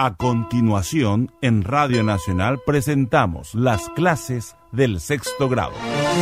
A continuación, en Radio Nacional presentamos las clases del sexto grado.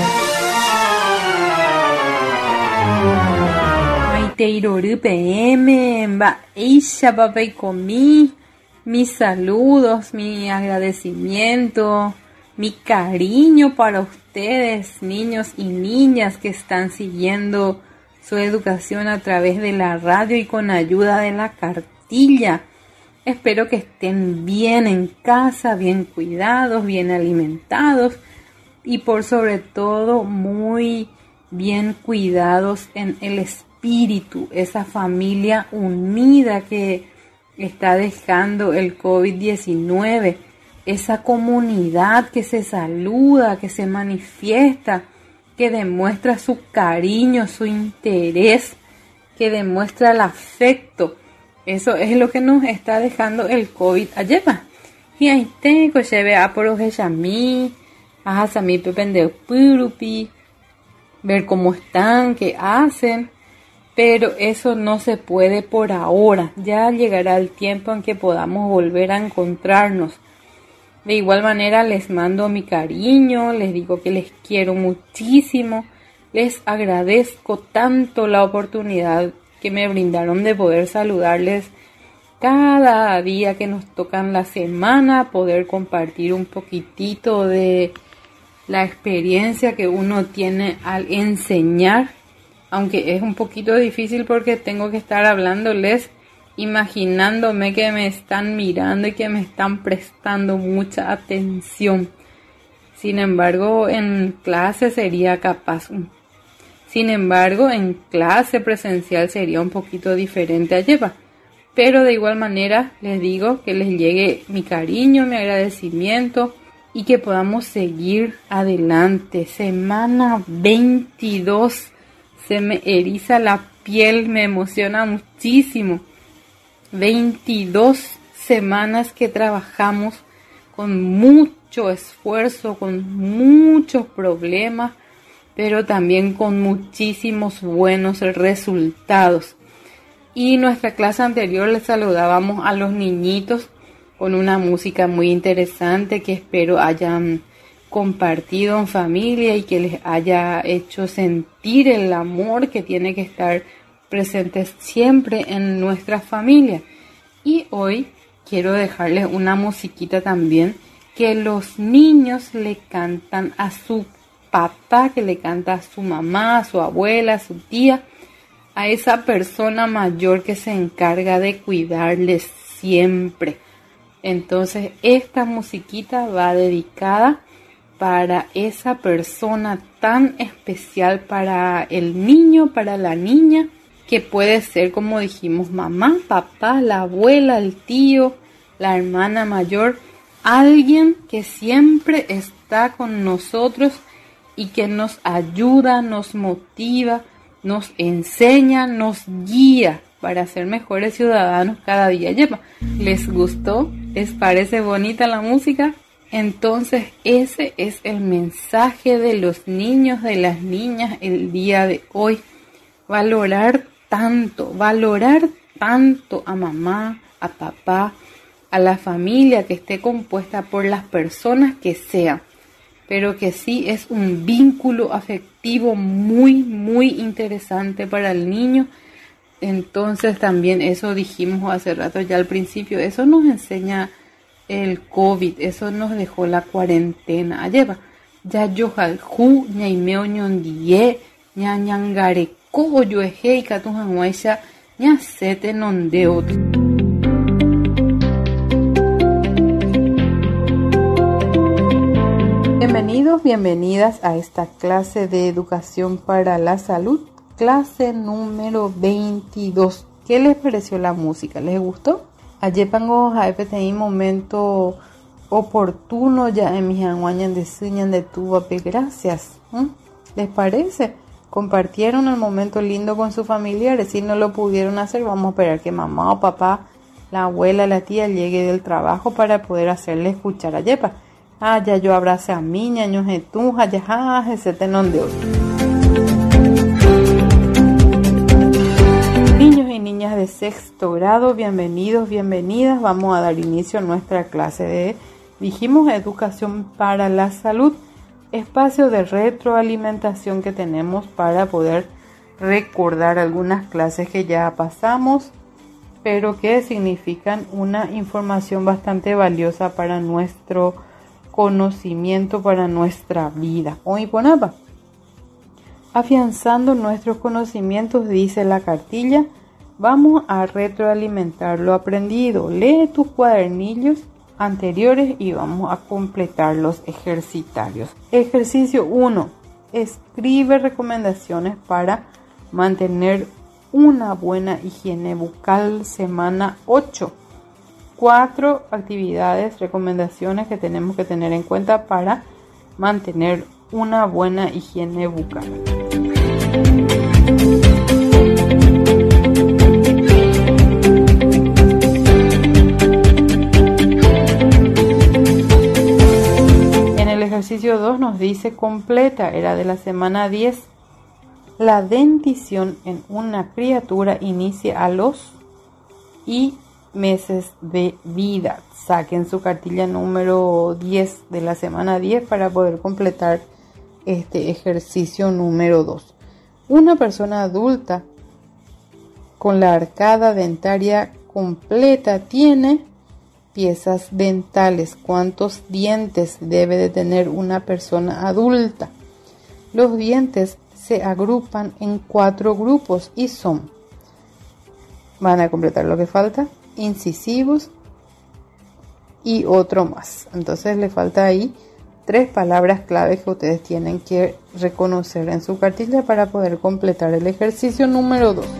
Mis saludos, mi agradecimiento, mi cariño para ustedes, niños y niñas que están siguiendo su educación a través de la radio y con ayuda de la cartilla. Espero que estén bien en casa, bien cuidados, bien alimentados y por sobre todo muy bien cuidados en el espíritu, esa familia unida que está dejando el COVID-19, esa comunidad que se saluda, que se manifiesta, que demuestra su cariño, su interés, que demuestra el afecto. Eso es lo que nos está dejando el COVID ayepa. Y ahí tengo lleve a por ojayami, a sami pepende purupi, ver cómo están, qué hacen. Pero eso no se puede por ahora. Ya llegará el tiempo en que podamos volver a encontrarnos. De igual manera les mando mi cariño, les digo que les quiero muchísimo. Les agradezco tanto la oportunidad que me brindaron de poder saludarles cada día que nos tocan la semana, poder compartir un poquitito de la experiencia que uno tiene al enseñar. Aunque es un poquito difícil porque tengo que estar hablándoles, imaginándome que me están mirando y que me están prestando mucha atención. Sin embargo, en clase sería capaz. Sin embargo, en clase presencial sería un poquito diferente a llevar. Pero de igual manera les digo que les llegue mi cariño, mi agradecimiento y que podamos seguir adelante. Semana 22. Se me eriza la piel, me emociona muchísimo. 22 semanas que trabajamos con mucho esfuerzo, con muchos problemas, pero también con muchísimos buenos resultados. Y nuestra clase anterior les saludábamos a los niñitos con una música muy interesante que espero hayan compartido en familia y que les haya hecho sentir el amor que tiene que estar presente siempre en nuestra familia. Y hoy quiero dejarles una musiquita también que los niños le cantan a su papá, que le canta a su mamá, a su abuela, a su tía, a esa persona mayor que se encarga de cuidarles siempre. Entonces esta musiquita va dedicada para esa persona tan especial, para el niño, para la niña, que puede ser, como dijimos, mamá, papá, la abuela, el tío, la hermana mayor, alguien que siempre está con nosotros y que nos ayuda, nos motiva, nos enseña, nos guía para ser mejores ciudadanos cada día. ¿Les gustó? ¿Les parece bonita la música? Entonces ese es el mensaje de los niños, de las niñas el día de hoy. Valorar tanto a mamá, a papá, a la familia que esté compuesta por las personas que sean, pero que sí es un vínculo afectivo muy, muy interesante para el niño. Entonces también eso dijimos hace rato ya al principio, eso nos enseña el COVID, eso nos dejó la cuarentena. Lleva ya yo jalju ñaimeo ñondie ña ñangareko yoeje y katujanguaisha ña sete nondeo. Bienvenidos, bienvenidas a esta clase de educación para la salud, clase número 22. ¿Qué les pareció la música? ¿Les gustó? Ayer pango jaepetei momento oportuno ya en mis anguañas de suñan de tu papi, gracias. ¿Les parece? Compartieron el momento lindo con sus familiares. Si no lo pudieron hacer, vamos a esperar que mamá o papá, la abuela, la tía llegue del trabajo para poder hacerle escuchar a Yepa. Ya yo abrace a mi ñaños de tu, ya ese tenón de hoy. Niños niños y niñas de sexto grado, bienvenidos, bienvenidas. Vamos a dar inicio a nuestra clase de, dijimos, Educación para la Salud, espacio de retroalimentación que tenemos para poder recordar algunas clases que ya pasamos, pero que significan una información bastante valiosa para nuestro conocimiento, para nuestra vida. Hoy ponaba. Afianzando nuestros conocimientos, dice la cartilla, vamos a retroalimentar lo aprendido. Lee tus cuadernillos anteriores y vamos a completar los ejercitarios. Ejercicio 1. Escribe recomendaciones para mantener una buena higiene bucal. Semana 8. 4 actividades, recomendaciones que tenemos que tener en cuenta para mantener una buena higiene bucal. En el ejercicio 2 nos dice completa, era de la semana 10. La dentición en una criatura inicia a los meses de vida. Saquen su cartilla número 10 de la semana 10 para poder completar este ejercicio número 2. Una persona adulta con la arcada dentaria completa tiene piezas dentales. ¿Cuántos dientes debe de tener una persona adulta? Los dientes se agrupan en 4 grupos y son, van a completar lo que falta, incisivos y otro más. Entonces le falta ahí 3 palabras clave que ustedes tienen que reconocer en su cartilla para poder completar el ejercicio número 2.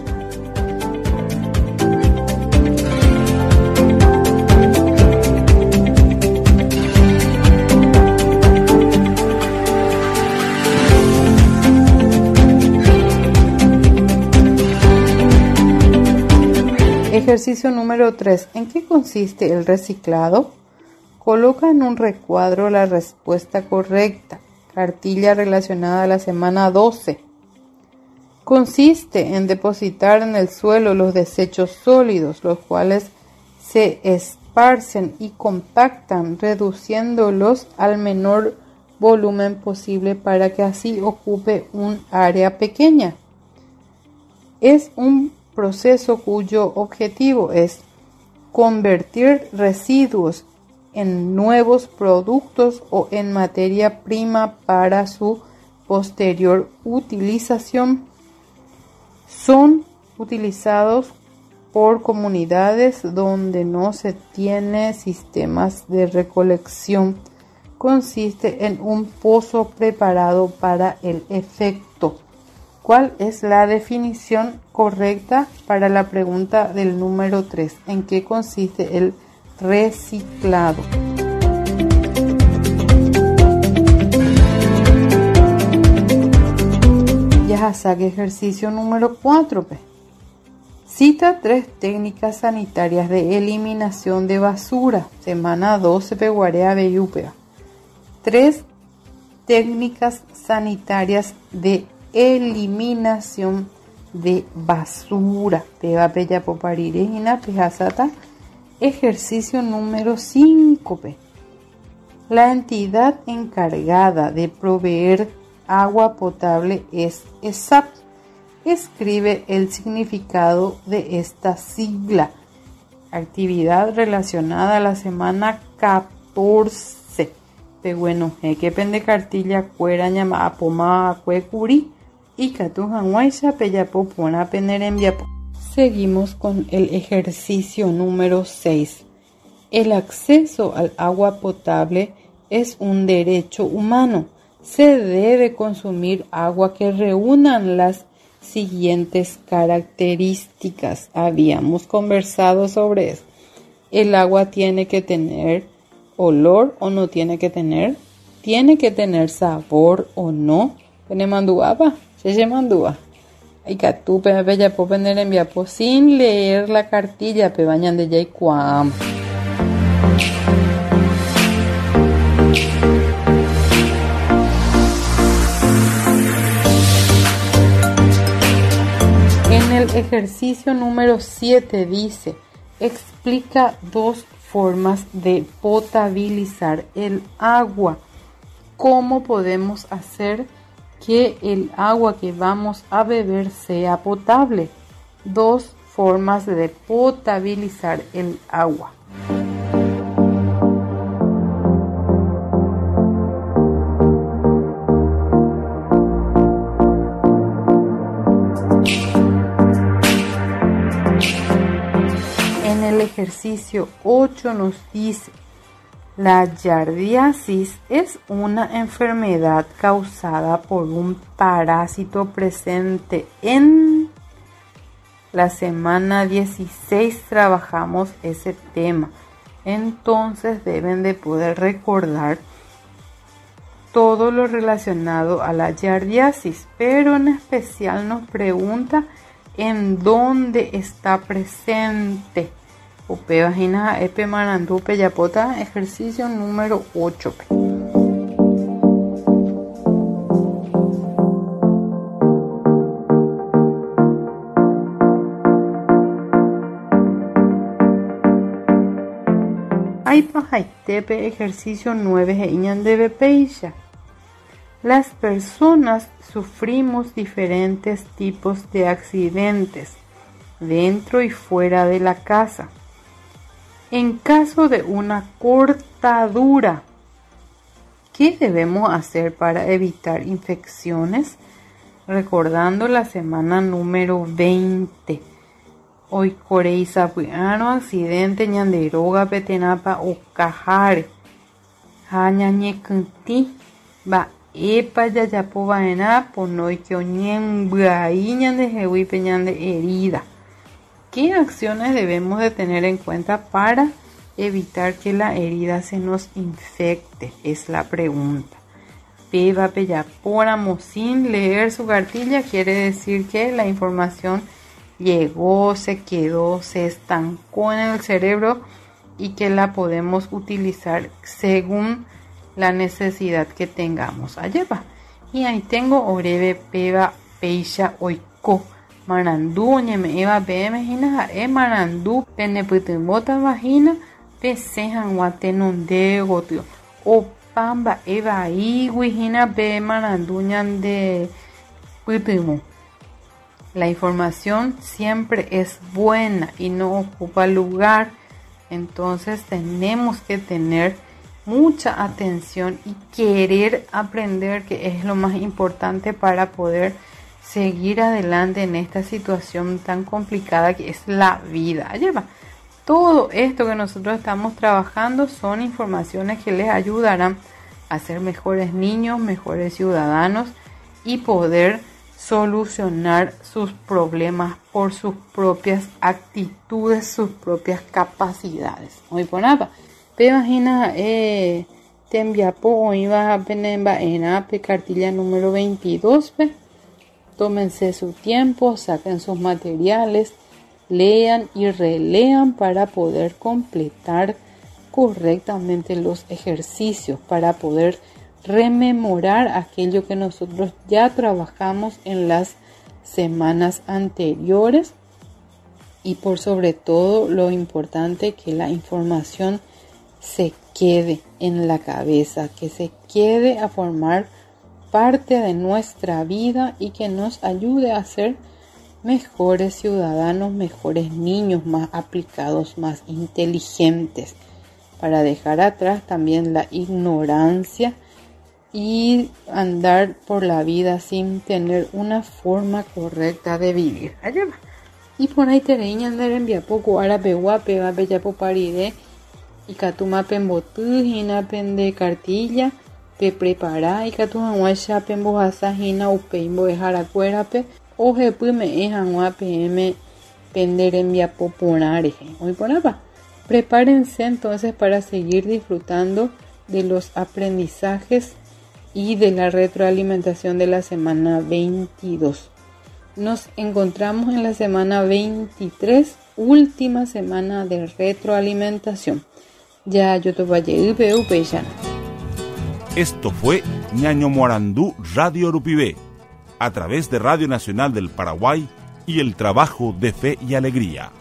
Ejercicio número 3. ¿En qué consiste el reciclado? Coloca en un recuadro la respuesta correcta. Cartilla relacionada a la semana 12. Consiste en depositar en el suelo los desechos sólidos, los cuales se esparcen y compactan, reduciéndolos al menor volumen posible para que así ocupe un área pequeña. Es un proceso cuyo objetivo es convertir residuos en nuevos productos o en materia prima para su posterior utilización. Son utilizados por comunidades donde no se tiene sistemas de recolección. Consiste en un pozo preparado para el efecto. ¿Cuál es la definición correcta para la pregunta del número 3? ¿En qué consiste el reciclado? Ya saque ejercicio número 4. Cita 3 técnicas sanitarias de eliminación de basura. Semana 12 peguarea beyupea. 3 técnicas sanitarias de eliminación de basura. Pega pella poparirina pejasata. Ejercicio número 5. La entidad encargada de proveer agua potable es ESAP. Escribe el significado de esta sigla. Actividad relacionada a la semana 14. Bueno, que pende cartilla cuera llamada poma cuecuri y catujan guaisa peyapo pona pener enviapo. Seguimos con el ejercicio número 6. El acceso al agua potable es un derecho humano. Se debe consumir agua que reúnan las siguientes características. Habíamos conversado sobre eso. El agua tiene que tener olor o no tiene que tener. Tiene que tener sabor o no. ¿Pene manduaba? Se mandúa. Hay que tú ya puedo poner enviapo sin leer la cartilla pe bañan de jay cuam. En el ejercicio número 7 dice, explica 2 formas de potabilizar el agua. ¿Cómo podemos hacer que el agua que vamos a beber sea potable? 2 formas de potabilizar el agua. En el ejercicio 8 nos dice, la yardiasis es una enfermedad causada por un parásito presente en la semana 16. Trabajamos ese tema. Entonces deben de poder recordar todo lo relacionado a la yardiasis, pero en especial nos pregunta en dónde está presente. Upe vagina epe marandú peyapota, ejercicio número 8. Aipajaitepe, ejercicio 9 heiñan debe peisha. Las personas sufrimos diferentes tipos de accidentes dentro y fuera de la casa. En caso de una cortadura, ¿qué debemos hacer para evitar infecciones? Recordando la semana número 20. Hoy Coreiza Puano accidente ñanderoga petenapa o cajare. Hañañekunti va epa yayapo vaena ponoi que oñen buai ñandejewi peñande herida. ¿Qué acciones debemos de tener en cuenta para evitar que la herida se nos infecte? Es la pregunta. Peba peyapóramos sin leer su cartilla quiere decir que la información llegó, se quedó, se estancó en el cerebro y que la podemos utilizar según la necesidad que tengamos. Allá va. Y ahí tengo oreve peba peisha oiko. Marandú, ñeme eva beme hina marandú peneputimota vagina pesejan guatenonde gotio o pamba eva igui hina be marandú ñande putimo. La información siempre es buena y no ocupa lugar, entonces tenemos que tener mucha atención y querer aprender, que es lo más importante para poder seguir adelante en esta situación tan complicada que es la vida. Lleva todo esto que nosotros estamos trabajando son informaciones que les ayudarán a ser mejores niños, mejores ciudadanos y poder solucionar sus problemas por sus propias actitudes, sus propias capacidades. Hoy por nada, te imaginas te enviapo hoy va a penemba en ape cartilla número 22. Tómense su tiempo, saquen sus materiales, lean y relean para poder completar correctamente los ejercicios, para poder rememorar aquello que nosotros ya trabajamos en las semanas anteriores y por sobre todo lo importante que la información se quede en la cabeza, que se quede a formar parte de nuestra vida y que nos ayude a ser mejores ciudadanos, mejores niños, más aplicados, más inteligentes, para dejar atrás también la ignorancia y andar por la vida sin tener una forma correcta de vivir. Allá va. Y por ahí te reñan de enviar poco árabe guape, va bella poparide y catuma pembotu, hina pende cartilla. Pe prepara y katuma guacha pembo hasajina upeimbo de jaracuerape o jepume ejanua pm pender envia poporare. Hoy por nada. Prepárense entonces para seguir disfrutando de los aprendizajes y de la retroalimentación de la semana 22. Nos encontramos en la semana 23, última semana de retroalimentación. Ya yo te vaya upeyana. Esto fue Ñaño Morandú Radio Rupibé, a través de Radio Nacional del Paraguay y el trabajo de fe y alegría.